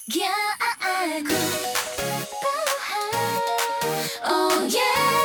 逆 Oh yeah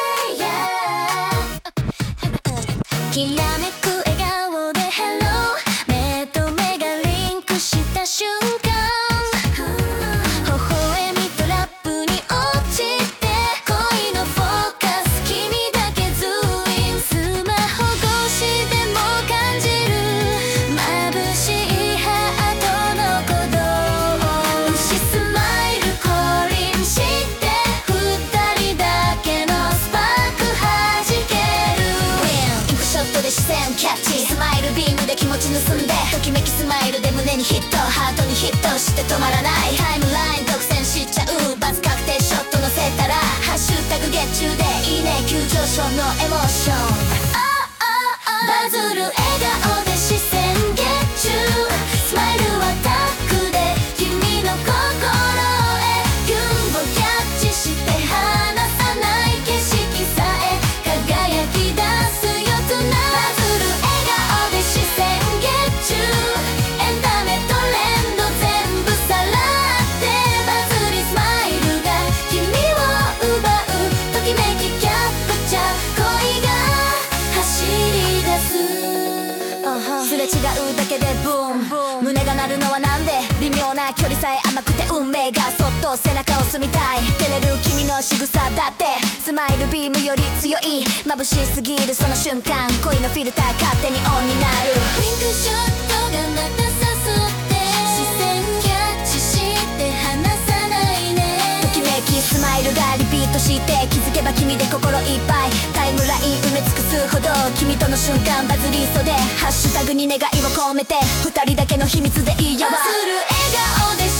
yeah きらめく笑顔で Hello 目と目がリンクした瞬間微笑みトラップに落ちて恋のフォーカス君だけズインスマホ越しでも感じる眩しいハートの鼓動スマイル降臨して二人だけのスパーク弾けるインクショットで視線キャッチスマイルビームで気持ち盗んでときめきスマイルで胸にヒットハートにヒットして止まらないタイムライン独占しちゃうバズ確定ショット乗せたらハッシュタグ月中でいいね急上昇のエモーションバズる笑顔で視線月中スマイルはタックで君の心へキュンをキャッチして離さない景色さえ輝き出すよtonightバズる笑顔で視線月中エンタメトレンド全部さらってバズりスマイルが君を奪うときめきキャプチャー恋が走り出すすれ違うだけでブーン胸が鳴るのはなんで微妙な距離さえ甘くて運命がそっと背中を押すみたい照れる君の仕草だってスマイルビームより強い眩しすぎるその瞬間恋のフィルター勝手にオンになるウィンクショットがまた誘って視線キャッチして離さないねときめきスマイルがリピートして気づけば君で心いっぱいタイムライン埋め尽くすほど君との瞬間バズりそうでハッシュタグに願いを込めて二人だけの秘密でいいよバズる笑顔で